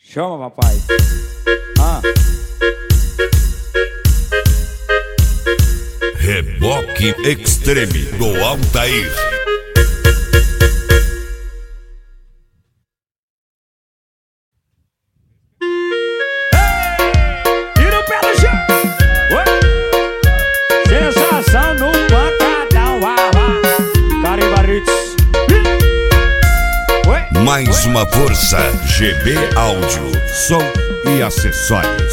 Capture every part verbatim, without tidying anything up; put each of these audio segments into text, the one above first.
Chama, papai. Ah. Reboque Extreme do Altair. Tira o pé do chão. Sensação no pancadão. Carimbaritos. Mais uma força. G B Áudio, som e acessórios.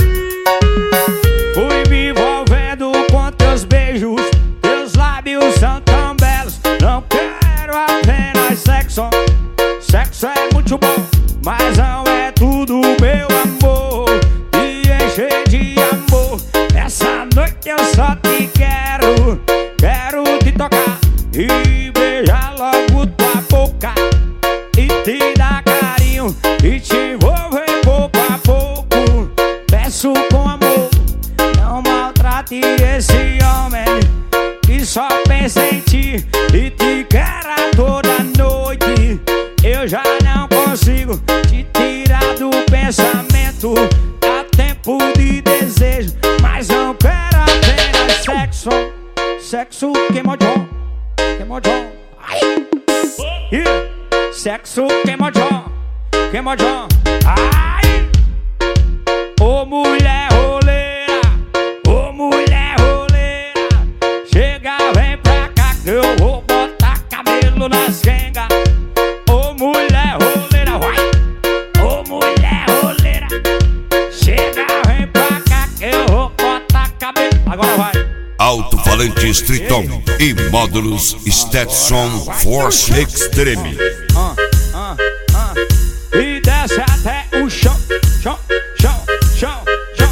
Fui me envolvendo com teus beijos, teus lábios são tão belos. Não quero apenas sexo. Sexo é muito bom, mas não é tudo, meu amor. Me encher de amor. Essa noite eu só te quero. Quero te tocar e beijar logo tua boca, e te dar carinho e te envolver pouco a pouco. Peço com amor, não maltrate esse homem que só pensa em ti e te quer a toda noite. Eu já não consigo te tirar do pensamento. Há tempo de desejo, mas não quero apenas sexo. Sexo queimodão, queimodão. Yeah. Sexo queimodão, queimodão. Ai! Ô mulher roleira, ô mulher roleira, chega, vem pra cá que eu vou botar cabelo nas rengas. Ô mulher roleira, vai! Ô mulher roleira, chega, vem pra cá que eu vou botar cabelo. Agora vai! Alto-falantes Triton e módulos Stetson Force Extreme. Ah, ah, ah. E desce até o chão, chão, chão, chão, chão.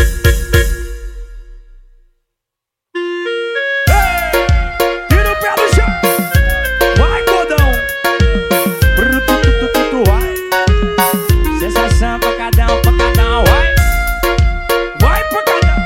Ei, tira o pé do chão. Vai, godão. Brutututututu, vai. Sensação pancadão, pancadão, vai. Vai, pancadão.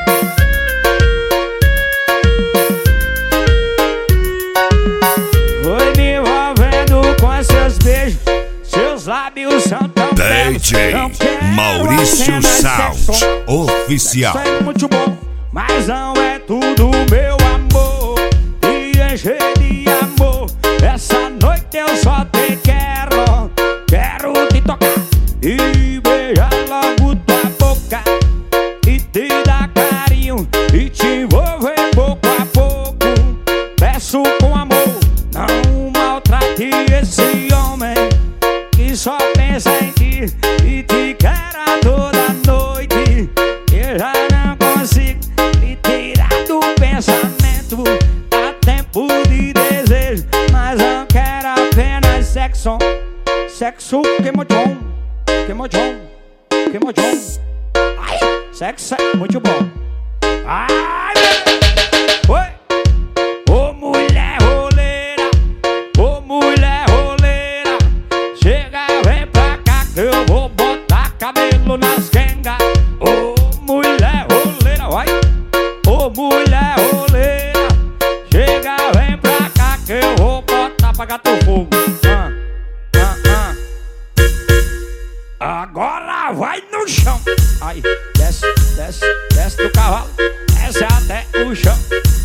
Foi me envolvendo com seus beijos, seus lábios são tão D J Maurício Sound Oficial. Sexo é muito bom, mas não é tudo, meu amor. Me encher de amor. Essa noite eu só te quero. Quero te tocar e beijar logo tua boca, e te dar carinho e te envolver pouco a pouco. Peço com amor, não maltrate esse homem que só pensa em ti e te quer a toda noite. Eu já não consigo te tirar do pensamento. Há tempo de desejo, mas não quero apenas sexo. Sexo queimodão, queimodão, queimodão. Ai, sexo é muito bom. Ai, oi. Ô mulher roleira, ô mulher roleira, chega, vem pra cá que eu vou botar cabelo nas rengas. Ô mulher roleira, vai. Ô mulher roleira, chega, vem pra cá que eu vou botar pra gato fogo. Ah, ah, ah. Agora vai no chão. Aí, desce, desce, desce do cavalo, desce até o chão.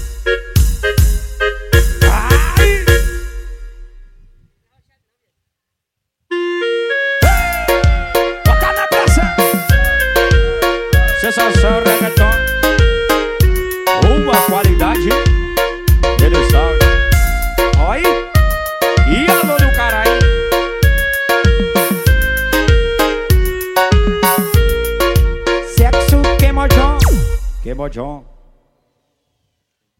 Ai! Bota na pressão. Sensação reggaeton, uma qualidade ele sabe. Oi, e alô do caralho. Sexo queimodão, queimodão.